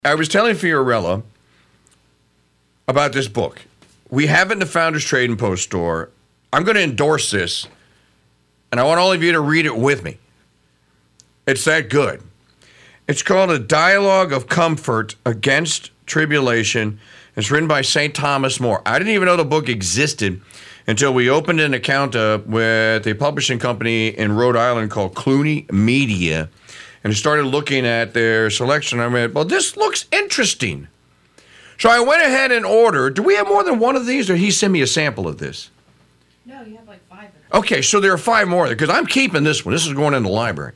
I was telling Fiorella about this book. We have it in the Founders Trade and Post store. I'm going to endorse this, and I want all of you to read it with me. It's that good. It's called A Dialogue of Comfort Against Tribulation. It's written by St. Thomas More. I didn't even know the book existed until we opened an account up with a publishing company in Rhode Island called Clooney Media, and started looking at their selection. I went, well, this looks interesting. So I went ahead and ordered. Do we have more than one of these, or did he send me a sample of this? No, you have like 5 of them. Okay, so there are 5 more, because I'm keeping this one. This is going in the library.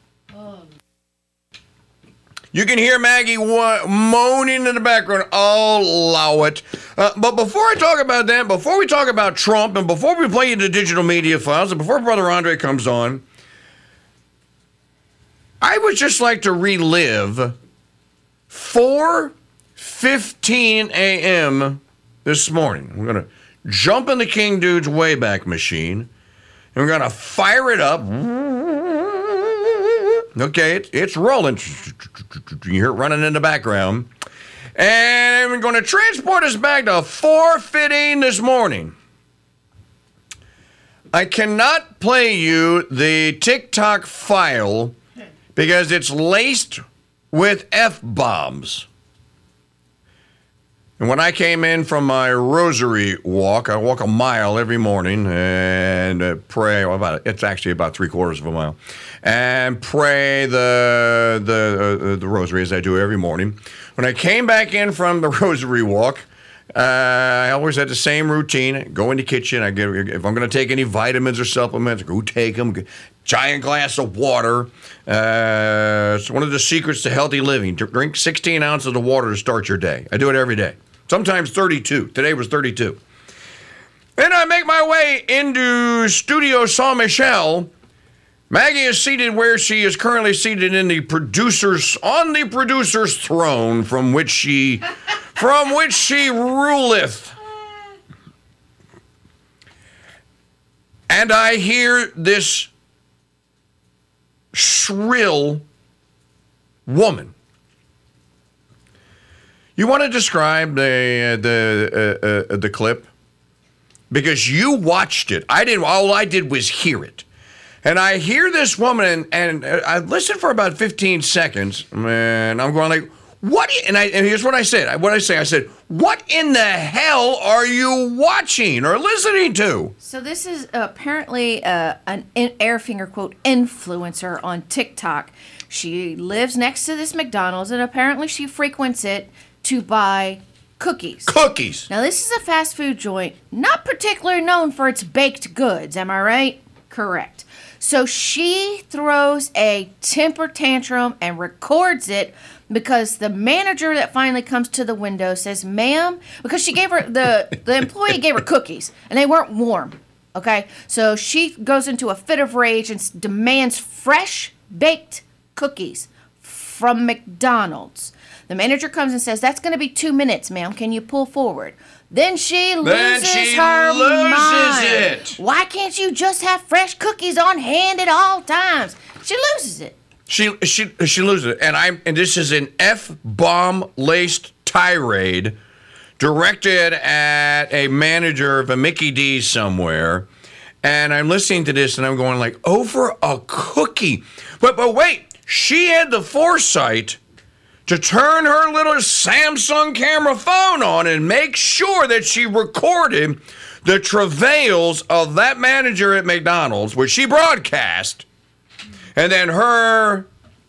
You can hear Maggie moaning in the background. I'll allow it. But before I talk about that, before we talk about Trump, and before we play you the digital media files, and before Brother Andre comes on, I would just like to relive 4:15 a.m. this morning. We're going to jump in the King Dude's Wayback Machine, and we're going to fire it up. Okay, it's rolling. You hear it running in the background. And we're going to transport us back to 4:15 this morning. I cannot play you the TikTok file because it's laced with F-bombs. And when I came in from my rosary walk, I walk a mile every morning and pray. Well, it's actually about 3/4 of a mile, and pray the rosary as I do every morning. When I came back in from the rosary walk, I always had the same routine. Go in the kitchen. I get, if I'm going to take any vitamins or supplements, go take them. Giant glass of water. It's one of the secrets to healthy living. Drink 16 ounces of water to start your day. I do it every day. Sometimes 32. Today was 32. Then I make my way into Studio Saint Michel. Maggie is seated where she is currently seated on the producer's throne from which she ruleth. And I hear this shrill woman. You want to describe the clip? Because you watched it. I didn't. All I did was hear it. And I hear this woman, and I listened for about 15 seconds, and I'm going like, what? And here's what I said. I said, what in the hell are you watching or listening to? So this is apparently an air finger quote influencer on TikTok. She lives next to this McDonald's, and apparently she frequents it to buy cookies. Cookies. Now this is a fast food joint, not particularly known for its baked goods. Am I right? Correct. So she throws a temper tantrum and records it because the manager that finally comes to the window says, ma'am, because she gave her, the employee gave her cookies and they weren't warm. Okay. So she goes into a fit of rage and demands fresh baked cookies from McDonald's. The manager comes and says, that's going to be 2 minutes, ma'am. Can you pull forward? Then she loses her mind. It. Why can't you just have fresh cookies on hand at all times? She loses it. She loses it. And this is an F-bomb laced tirade directed at a manager of a Mickey D's somewhere. And I'm listening to this and I'm going like, over a cookie. But wait, she had the foresight to turn her little Samsung camera phone on and make sure that she recorded the travails of that manager at McDonald's, which she broadcast, and then her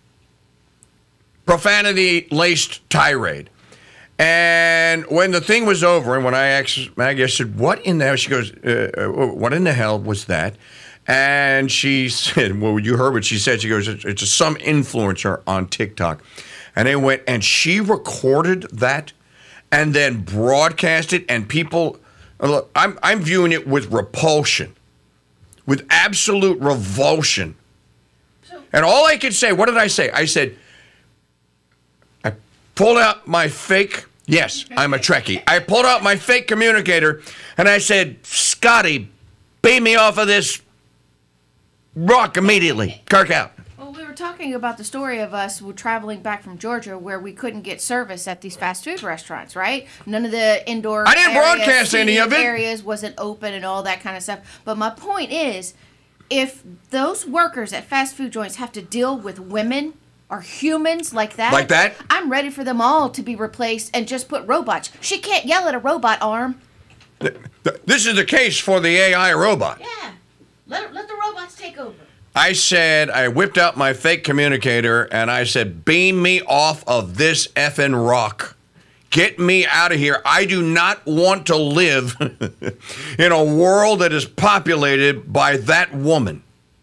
profanity-laced tirade. And when the thing was over, and when I asked Maggie, I said, what in the hell? She goes, what in the hell was that? And she said, well, you heard what she said. She goes, it's some influencer on TikTok. And they went, and she recorded that and then broadcast it, and people, look, I'm viewing it with repulsion, with absolute revulsion. And all I could say, what did I say? I said, I pulled out my fake, yes, I'm a Trekkie. I pulled out my fake communicator, and I said, Scotty, beam me off of this rock immediately. Kirk out. Well, we were were talking about the story of us traveling back from Georgia where we couldn't get service at these fast food restaurants, right? None of the indoor I didn't broadcast any of it. Areas wasn't open and all that kind of stuff. But my point is, if those workers at fast food joints have to deal with women or humans like that, I'm ready for them all to be replaced and just put robots. She can't yell at a robot arm. This is the case for the AI robot. Yeah. Let the robots take over. I whipped out my fake communicator and I said, beam me off of this effing rock. Get me out of here. I do not want to live in a world that is populated by that woman.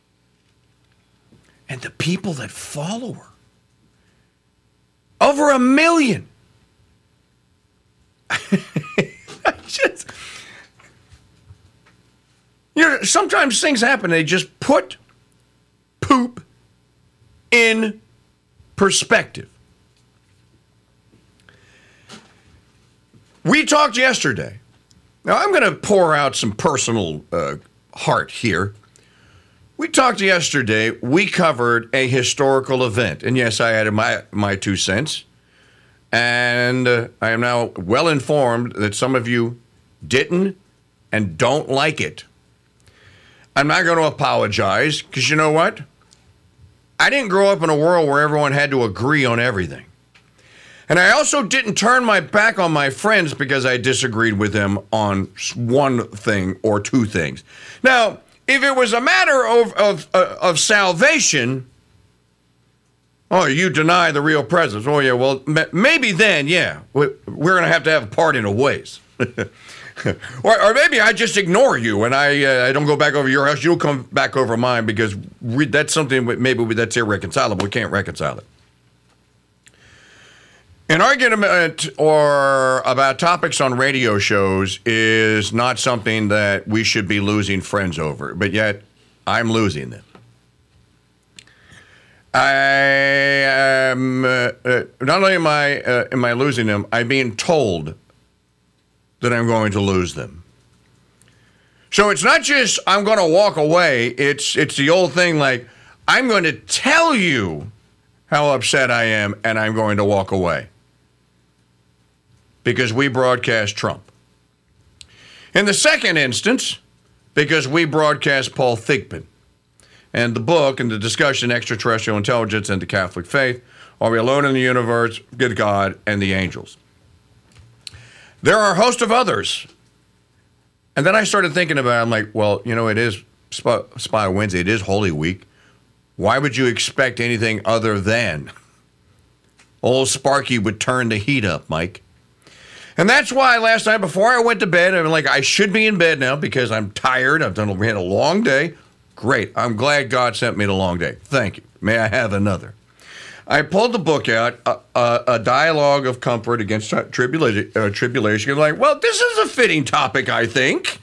And the people that follow her. Over 1 million. Sometimes things happen. They just put poop in perspective. We talked yesterday. Now, I'm going to pour out some personal heart here. We talked yesterday. We covered a historical event. And yes, I added my 2 cents. And I am now well informed that some of you didn't and don't like it. I'm not going to apologize because you know what? I didn't grow up in a world where everyone had to agree on everything. And I also didn't turn my back on my friends because I disagreed with them on one thing or 2 things. Now, if it was a matter of salvation, oh, you deny the real presence. Oh, yeah, well, maybe then, yeah, we're going to have a part in a ways. or maybe I just ignore you and I don't go back over your house. You'll come back over mine because that's something that's irreconcilable. We can't reconcile it. An argument or about topics on radio shows is not something that we should be losing friends over, but yet I'm losing them. I am not only am I losing them, I'm being told that I'm going to lose them. So it's not just I'm going to walk away. It's the old thing like I'm going to tell you how upset I am and I'm going to walk away. Because we broadcast Trump. In the second instance, because we broadcast Paul Thigpen. And the book and the discussion, Extraterrestrial Intelligence and the Catholic Faith, Are We Alone in the Universe, Good God, and the Angels. There are a host of others. And then I started thinking about it. I'm like, well, you know, it is Spy Wednesday. It is Holy Week. Why would you expect anything other than old Sparky would turn the heat up, Mike? And that's why last night before I went to bed, I'm like, I should be in bed now because I'm tired. I've had a long day. Great. I'm glad God sent me the long day. Thank you. May I have another? I pulled the book out, a dialogue of comfort against tribulation. I'm like, well, this is a fitting topic, I think.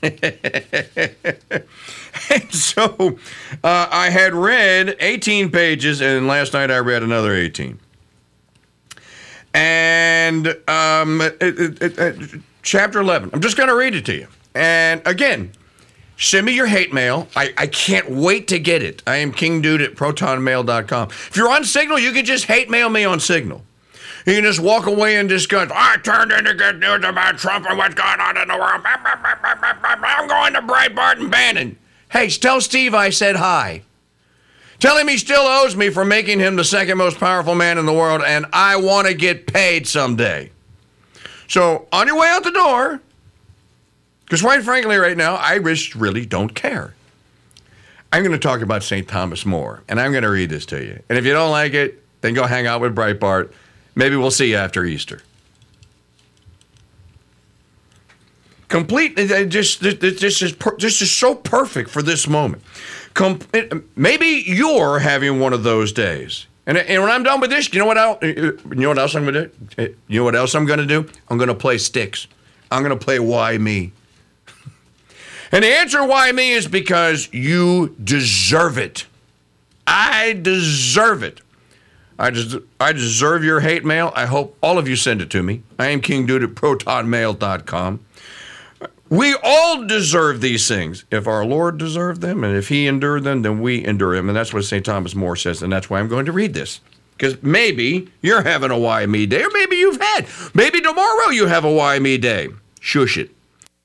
And so I had read 18 pages, and last night I read another 18. And chapter 11, I'm just going to read it to you. And again, send me your hate mail. I can't wait to get it. I am kingdude@protonmail.com. If you're on Signal, you can just hate mail me on Signal. You can just walk away and discuss, I turned in to get news about Trump and what's going on in the world. I'm going to Breitbart and Bannon. Hey, tell Steve I said hi. Tell him he still owes me for making him the second most powerful man in the world, and I want to get paid someday. So, on your way out the door, because quite frankly right now, I really don't care. I'm going to talk about St. Thomas More, and I'm going to read this to you. And if you don't like it, then go hang out with Breitbart. Maybe we'll see you after Easter. This is so perfect for this moment. Maybe you're having one of those days. And when I'm done with this, you know what else I'm going to do? You know what else I'm going to do? I'm going to play sticks. I'm going to play Why Me? And the answer why me is because you deserve it. I deserve it. I deserve your hate mail. I hope all of you send it to me. I am KingDude@protonmail.com. We all deserve these things. If our Lord deserved them, and if he endured them, then we endure them. And that's what St. Thomas More says, and that's why I'm going to read this. Because maybe you're having a why me day, or maybe you've had. Maybe tomorrow you have a why me day. Shush it.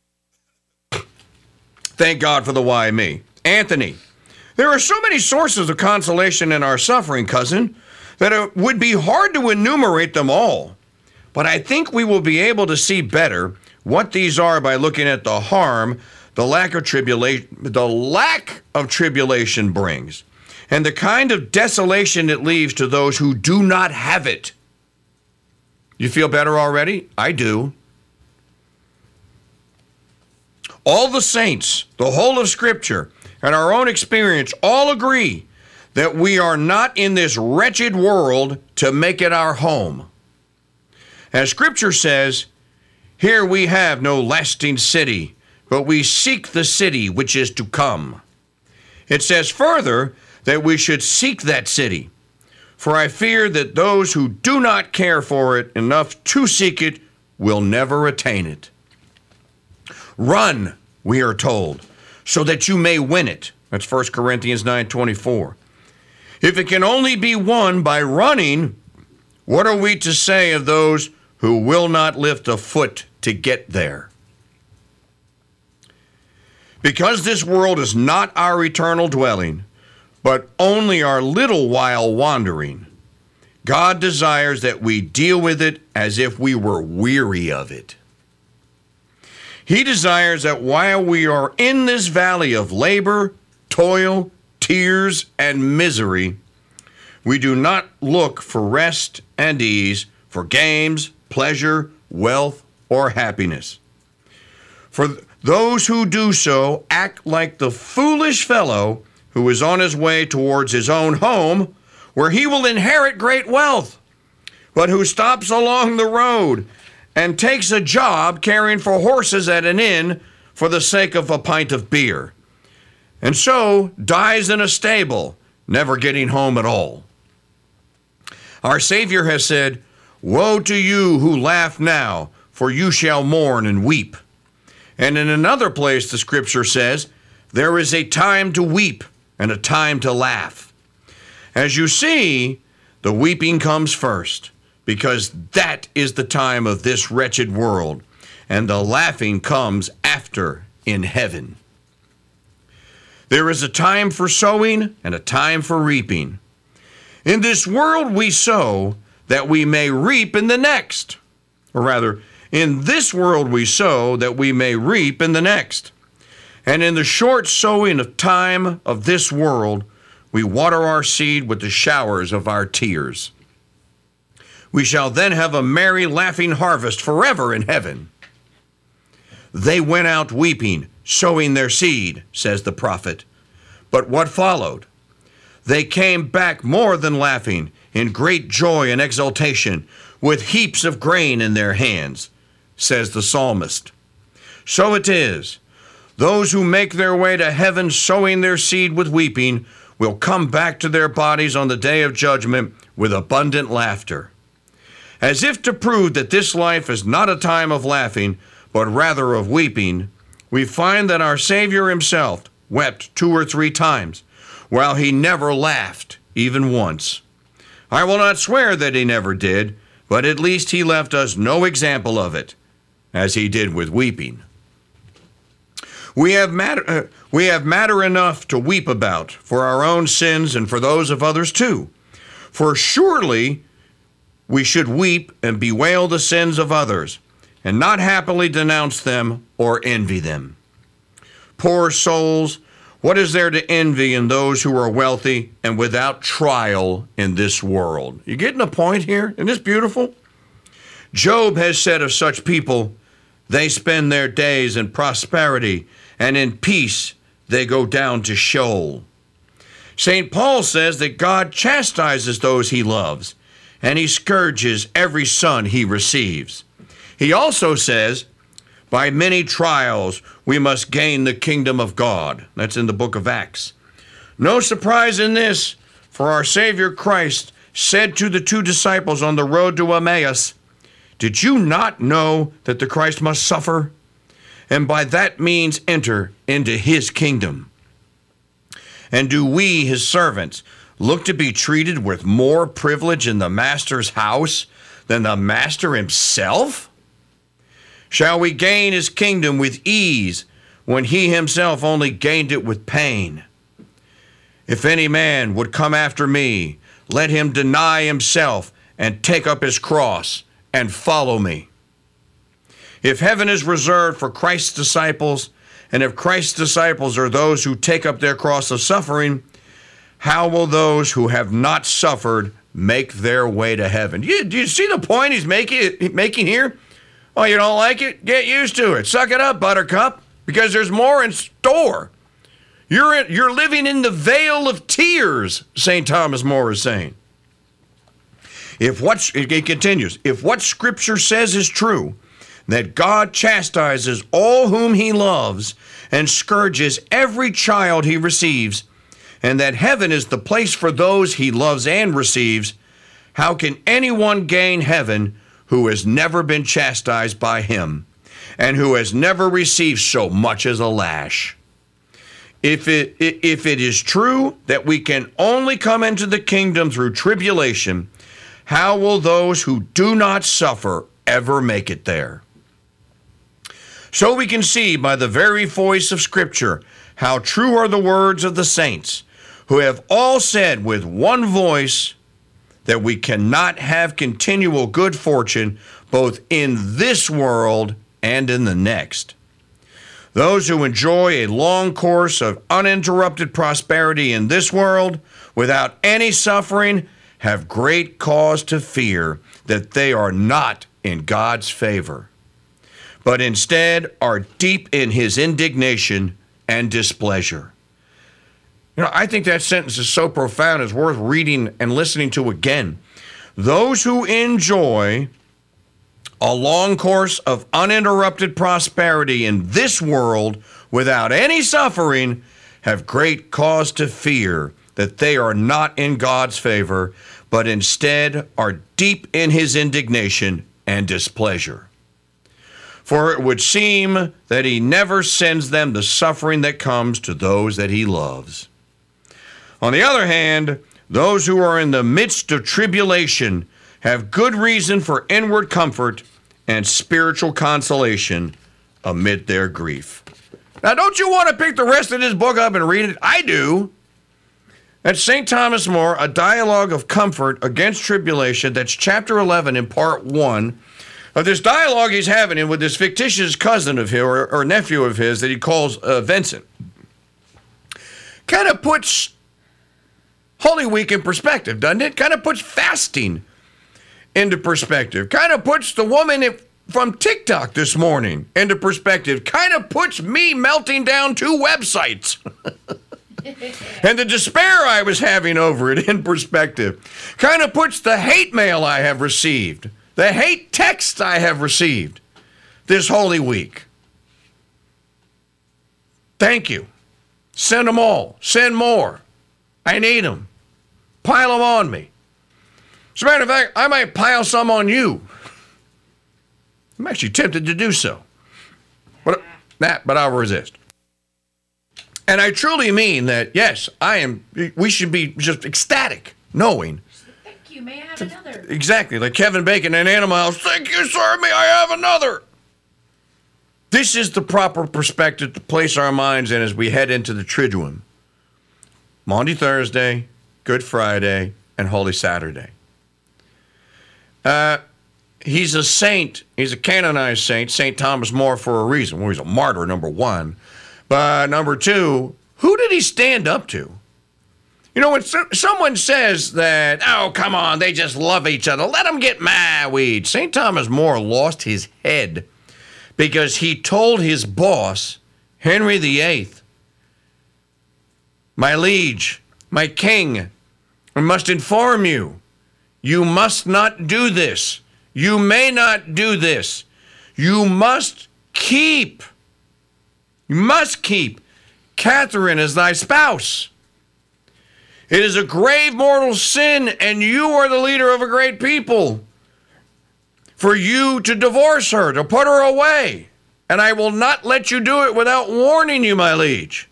Thank God for the why me. Anthony, there are so many sources of consolation in our suffering, cousin, that it would be hard to enumerate them all. But I think we will be able to see better what these are by looking at the harm the lack of tribulation brings, and the kind of desolation it leaves to those who do not have it. You feel better already? I do. All the saints, the whole of Scripture, and our own experience all agree that we are not in this wretched world to make it our home. As Scripture says, here we have no lasting city, but we seek the city which is to come. It says further that we should seek that city, for I fear that those who do not care for it enough to seek it will never attain it. Run, we are told, so that you may win it. That's 1 Corinthians 9:24. If it can only be won by running, what are we to say of those who will not lift a foot to get there? Because this world is not our eternal dwelling, but only our little while wandering, God desires that we deal with it as if we were weary of it. He desires that while we are in this valley of labor, toil, tears, and misery, we do not look for rest and ease, for games, pleasure, wealth, or happiness. For those who do so act like the foolish fellow who is on his way towards his own home, where he will inherit great wealth, but who stops along the road and takes a job caring for horses at an inn for the sake of a pint of beer, and so dies in a stable, never getting home at all. Our Savior has said, "Woe to you who laugh now, for you shall mourn and weep." And in another place, the Scripture says, "There is a time to weep and a time to laugh." As you see, the weeping comes first, because that is the time of this wretched world, and the laughing comes after in heaven. There is a time for sowing and a time for reaping. In this world we sow that we may reap in the next. Or rather, in this world we sow that we may reap in the next. And in the short sowing of time of this world, we water our seed with the showers of our tears. We shall then have a merry, laughing harvest forever in heaven. They went out weeping, sowing their seed, says the prophet. But what followed? They came back more than laughing, in great joy and exultation, with heaps of grain in their hands, says the psalmist. So it is. Those who make their way to heaven sowing their seed with weeping will come back to their bodies on the day of judgment with abundant laughter. As if to prove that this life is not a time of laughing, but rather of weeping, we find that our Savior himself wept 2 or 3 times, while he never laughed even once. I will not swear that he never did, but at least he left us no example of it, as he did with weeping. We have matter enough to weep about for our own sins and for those of others too. For surely we should weep and bewail the sins of others, and not happily denounce them or envy them. Poor souls, what is there to envy in those who are wealthy and without trial in this world? You getting the point here? Isn't this beautiful? Job has said of such people, they spend their days in prosperity, and in peace they go down to Sheol. St. Paul says that God chastises those he loves, and he scourges every son he receives. He also says, by many trials we must gain the kingdom of God. That's in the book of Acts. No surprise in this, for our Savior Christ said to the 2 disciples on the road to Emmaus, "Did you not know that the Christ must suffer and by that means enter into his kingdom? And do we, his servants, look to be treated with more privilege in the master's house than the master himself? Shall we gain his kingdom with ease when he himself only gained it with pain? If any man would come after me, let him deny himself and take up his cross and follow me. If heaven is reserved for Christ's disciples, and if Christ's disciples are those who take up their cross of suffering, how will those who have not suffered make their way to heaven? Do you see the point he's making here? Oh, you don't like it? Get used to it. Suck it up, Buttercup, because there's more in store. You're living in the vale of tears, St. Thomas More is saying. It continues, if what Scripture says is true, that God chastises all whom he loves and scourges every child he receives, and that heaven is the place for those he loves and receives, how can anyone gain heaven who has never been chastised by him and who has never received so much as a lash? If it is true that we can only come into the kingdom through tribulation, how will those who do not suffer ever make it there? So we can see by the very voice of Scripture how true are the words of the saints, who have all said with one voice that we cannot have continual good fortune both in this world and in the next. Those who enjoy a long course of uninterrupted prosperity in this world without any suffering have great cause to fear that they are not in God's favor, but instead are deep in his indignation and displeasure. You know, I think that sentence is so profound, it's worth reading and listening to again. Those who enjoy a long course of uninterrupted prosperity in this world without any suffering have great cause to fear that they are not in God's favor, but instead are deep in his indignation and displeasure. For it would seem that he never sends them the suffering that comes to those that he loves. On the other hand, those who are in the midst of tribulation have good reason for inward comfort and spiritual consolation amid their grief. Now, don't you want to pick the rest of this book up and read it? I do. That's St. Thomas More, A Dialogue of Comfort Against Tribulation. That's chapter 11 in part 1 of this dialogue he's having with this fictitious cousin of his, or nephew of his, that he calls Vincent. Kind of puts Holy Week in perspective, doesn't it? Kind of puts fasting into perspective. Kind of puts the woman from TikTok this morning into perspective. Kind of puts me melting down 2 websites and the despair I was having over it in perspective. Kind of puts the hate mail I have received, the hate texts I have received this Holy Week. Thank you. Send them all. Send more. I need them. Pile them on me. As a matter of fact, I might pile some on you. I'm actually tempted to do so. But I'll resist. And I truly mean that, yes, we should be just ecstatic, knowing. Thank you, may I have another? Exactly, like Kevin Bacon and Animals, thank you, sir, may I have another? This is the proper perspective to place our minds in as we head into the Triduum. Maundy Thursday, Good Friday, and Holy Saturday. He's a saint. He's a canonized saint, St. Thomas More, for a reason. Well, he's a martyr, number 1. But number 2, who did he stand up to? You know, when someone says that, oh, come on, they just love each other, let them get married. St. Thomas More lost his head because he told his boss, Henry VIII, my liege, my king, I must inform you, you must not do this. You may not do this. You must keep Catherine as thy spouse. It is a grave mortal sin, and you are the leader of a great people, for you to divorce her, to put her away. and I will not let you do it without warning you, my liege.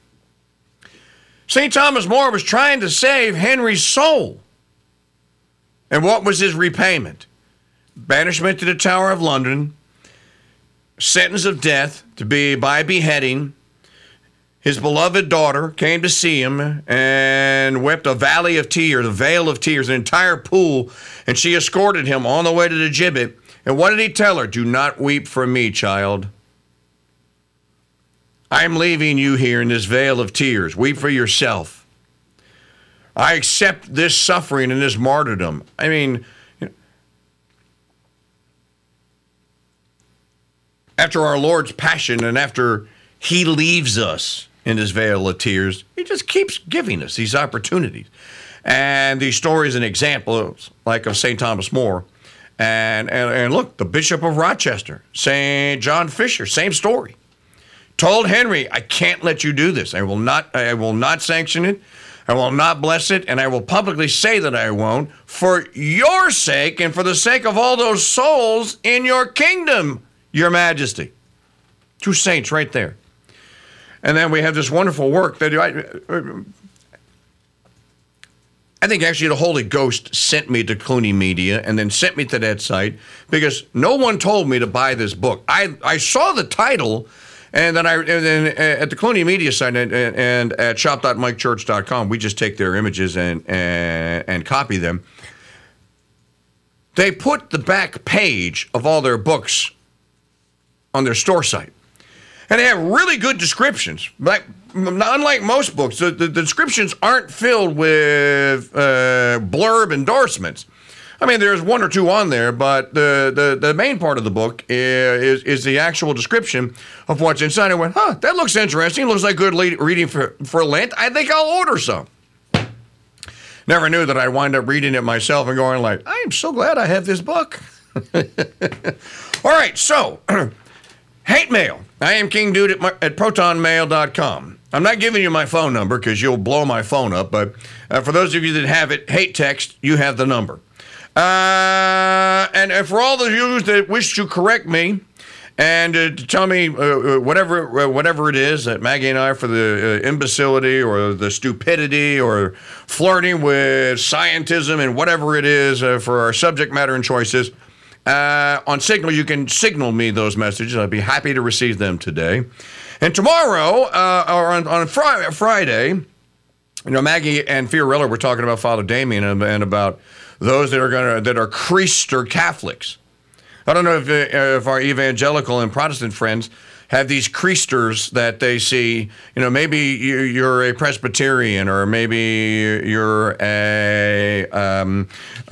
St. Thomas More was trying to save Henry's soul. And what was his repayment? Banishment to the Tower of London, sentence of death to be by beheading. His beloved daughter came to see him and wept a valley of tears, a vale of tears, an entire pool, and she escorted him on the way to the gibbet. And what did he tell her? Do not weep for me, child. I am leaving you here in this vale of tears. Weep for yourself. I accept this suffering and this martyrdom. I mean, after our Lord's passion and after he leaves us in this vale of tears, he just keeps giving us these opportunities. And these stories and examples, like of St. Thomas More, and look, the Bishop of Rochester, St. John Fisher, same story. Told Henry, I can't let you do this. I will not sanction it. I will not bless it, and I will publicly say that I won't, for your sake and for the sake of all those souls in your kingdom, Your Majesty. Two saints right there. And then we have this wonderful work that I think actually the Holy Ghost sent me to Clooney Media and then sent me to that site because no one told me to buy this book. I saw the title, and then at the Clooney Media site and at shop.mikechurch.com, we just take their images and copy them. They put the back page of all their books on their store site. And they have really good descriptions. Unlike most books, the descriptions aren't filled with blurb endorsements. I mean, there's one or two on there, but the main part of the book is the actual description of what's inside. I went, that looks interesting. Looks like good reading for Lent. I think I'll order some. Never knew that I'd wind up reading it myself and going like, I am so glad I have this book. All right, so hate mail. I am King Dude at protonmail.com. I'm not giving you my phone number because you'll blow my phone up, but for those of you that have it, hate text, you have the number. And for all of you that wish to correct me and to tell me whatever it is that Maggie and I, for the imbecility or the stupidity or flirting with scientism and whatever it is for our subject matter and choices, on Signal, you can signal me those messages. I'd be happy to receive them today. And tomorrow, or on Friday, Maggie and Fiorella were talking about Father Damien and about those that are Creaster Catholics. I don't know if our evangelical and Protestant friends have these creasters that they see. Maybe you're a Presbyterian, or maybe you're an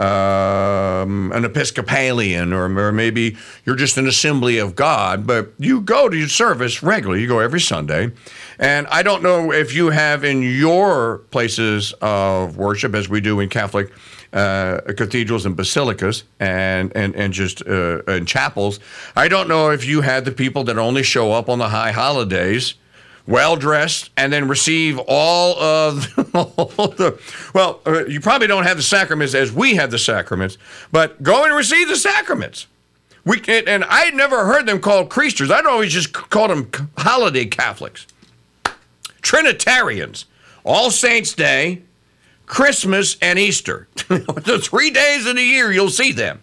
Episcopalian, or maybe you're just an Assembly of God, but you go to your service regularly. You go every Sunday. And I don't know if you have in your places of worship, as we do in Catholic cathedrals and basilicas and just in chapels. I don't know if you had the people that only show up on the high holidays, well-dressed, and then receive all of you probably don't have the sacraments as we have the sacraments, but go and receive the sacraments. And I never heard them called Creasters. I'd always just call them holiday Catholics. Trinitarians, All Saints' Day, Christmas, and Easter. The 3 days of the year you'll see them.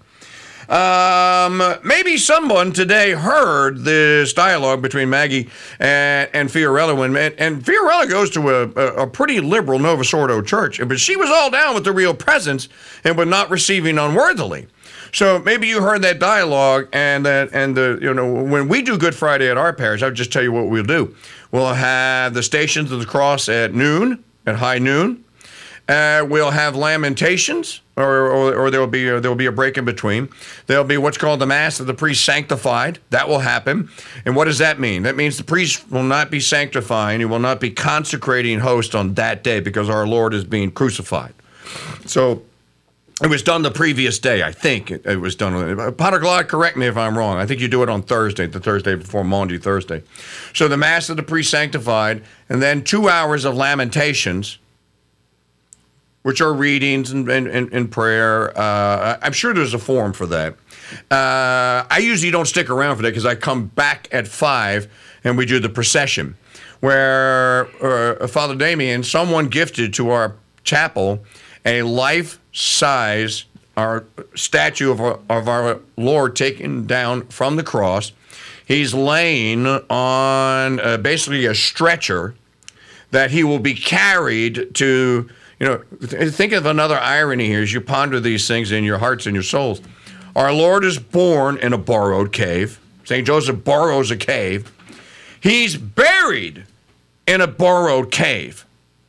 Maybe someone today heard this dialogue between Maggie and Fiorella. And Fiorella goes to a pretty liberal Novus Ordo church, but she was all down with the real presence and with not receiving unworthily. So maybe you heard that dialogue, when we do Good Friday at our parish, I'll just tell you what we'll do. We'll have the Stations of the Cross at high noon. We'll have Lamentations, or there'll be a break in between. There'll be what's called the Mass of the Priest Sanctified. That will happen. And what does that mean? That means the priest will not be sanctifying. He will not be consecrating host on that day because our Lord is being crucified. So it was done the previous day, I think. It was done. Pater Glad, correct me if I'm wrong. I think you do it on Thursday, the Thursday before Maundy Thursday. So the Mass of the Priest Sanctified, and then 2 hours of Lamentations. which are readings and prayer. I'm sure there's a forum for that. I usually don't stick around for that because I come back at 5 and we do the procession, where Father Damien, someone gifted to our chapel a life-size statue of our Lord taken down from the cross. He's laying on basically a stretcher that he will be carried to, think of another irony here as you ponder these things in your hearts and your souls. Our Lord is born in a borrowed cave. St. Joseph borrows a cave. He's buried in a borrowed cave.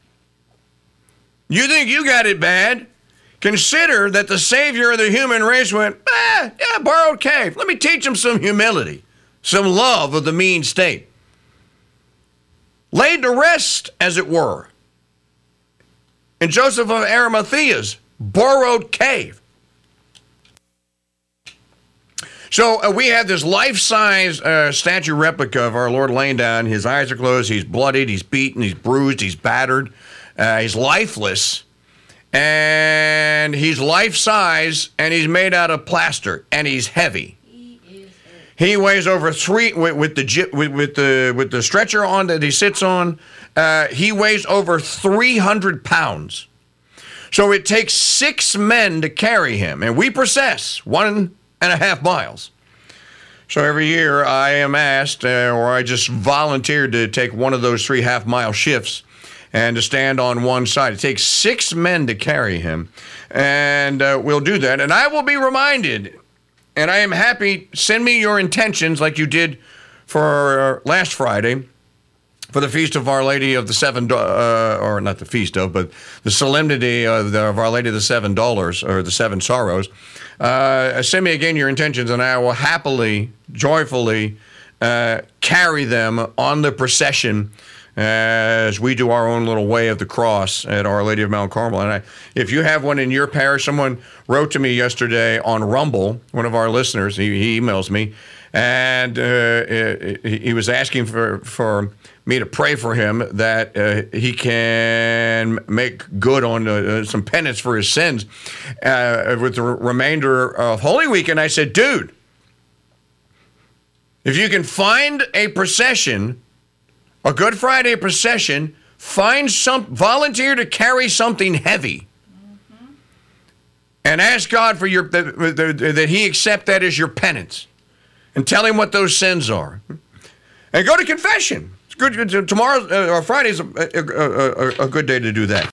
You think you got it bad? Consider that the Savior of the human race went, borrowed cave. Let me teach him some humility, some love of the mean state. Laid to rest, as it were, in Joseph of Arimathea's borrowed cave. So we have this life-size statue replica of our Lord laying down. His eyes are closed. He's bloodied. He's beaten. He's bruised. He's battered. He's lifeless. And he's life-size, and he's made out of plaster, and he's heavy. He weighs over 3 with the stretcher on that he sits on. He weighs over 300 pounds. So it takes 6 men to carry him, and we process 1.5 miles. So every year I am asked, or I just volunteered to take one of those 3 half-mile shifts and to stand on one side. It takes 6 men to carry him, and we'll do that. And I will be reminded, and I am happy, send me your intentions like you did for last Friday, for the Feast of Our Lady of the Seven, or not the Feast of, but the Solemnity of Our Lady of the $7, or the 7 Sorrows. Send me again your intentions, and I will happily, joyfully carry them on the procession as we do our own little way of the cross at Our Lady of Mount Carmel. And if you have one in your parish, someone wrote to me yesterday on Rumble, one of our listeners, he emails me, and he was asking for me to pray for him that he can make good on some penance for his sins with the remainder of Holy Week. And I said, dude, if you can find a procession, a Good Friday procession, volunteer to carry something heavy, and ask God for that He accept that as your penance, and tell Him what those sins are, and go to confession. It's good. Tomorrow or Friday is a good day to do that.